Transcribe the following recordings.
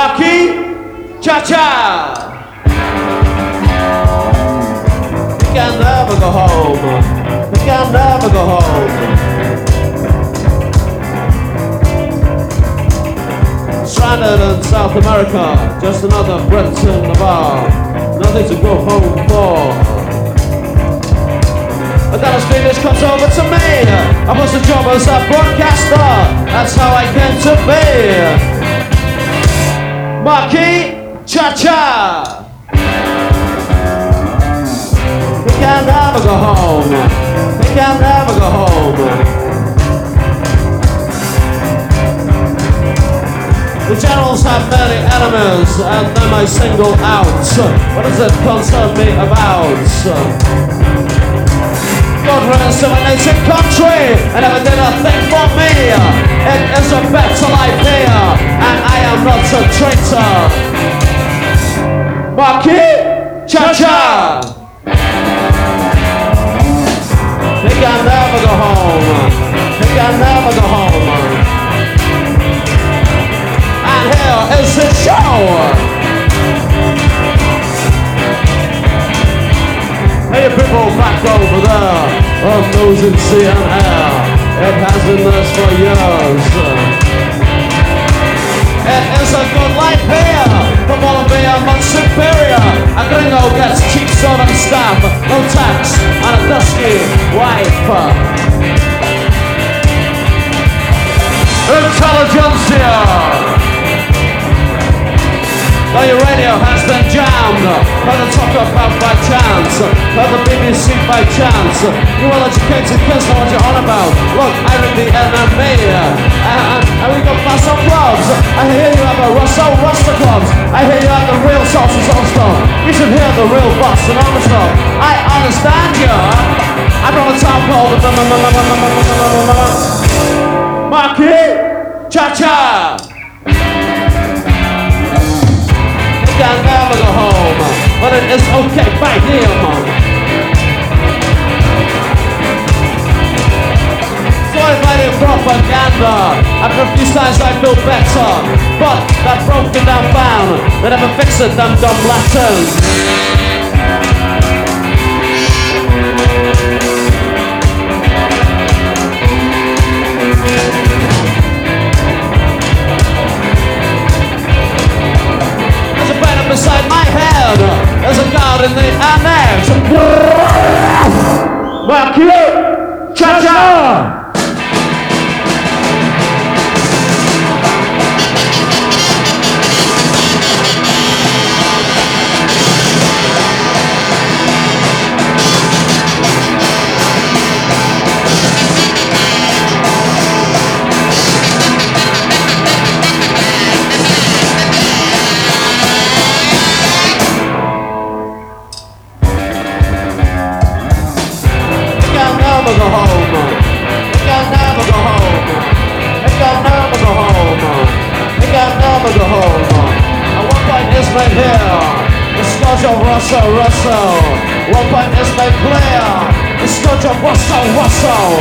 Marquis Cha-Cha. You can never go home. You can never go home. Stranded in South America, just another Brit in the bar. Nothing to go home for. But Dallas Finish comes over to me. I was a job as a broadcaster. That's how I came to be. Marquis Cha-Cha. He can never go home. He can never go home. The generals have many enemies, and them I single out. What does it concern me about? God runs to a native country and never did a thing for me. It is a better life here, and I am not a traitor. Marquis Cha-Cha. He can never go home. He can never go home. And here is his show. Hey people back over there, on those in sea and air, it has been this for years. It is a good life here, from Bolivia much superior. A gringo gets cheap serving staff, no tax, and a dusky wife. Intelligentsia! Now your radio has been jammed. Heard the talk about by chance. Heard the BBC by chance. You well-educated kids know what you're on about. Look, I read the NME. And we got Russell clubs. I hear you have a Russell clubs. I hear you have the real sauces also. You should hear the real boss and Armstrong. I understand you. I'm from a town called Marquis Cha-Cha. Can never go home, but it is okay by him. So I fighting propaganda. After a few times I feel better, but that broken down band, they never fix it, them dumb Latins. Beside my head, there's a guard in the annex. Marquis Cha-Cha. Russell, one point is made clear. The scourge of Russell.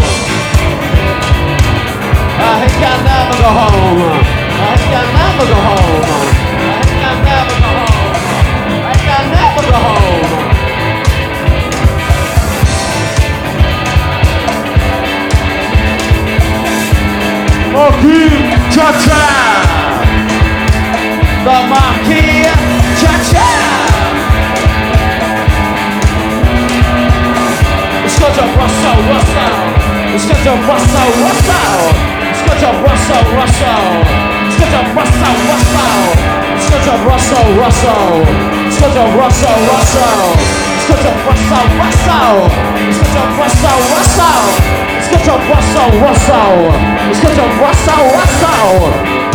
He can never go home. He can never go home. He can never go home. He can never go home. Marquis Cha-Cha. The Marquis Cha-Cha. Scourge of Russell. The scourge of Russell. The scourge of Russell. The scourge of Russell. The scourge of Russell. The scourge of Russell. The scourge of Russell. The scourge of Russell. The scourge of Russell. The scourge of Russell.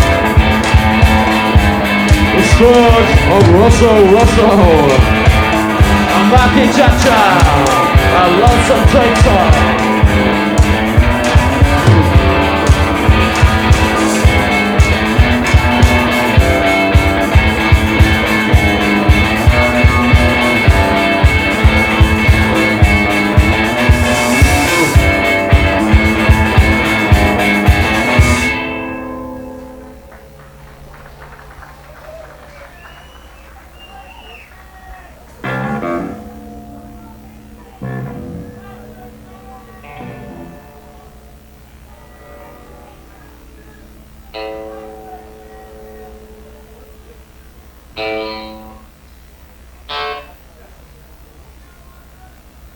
The scourge of Russell. I'm Marquis Cha-Cha. I love some traitor.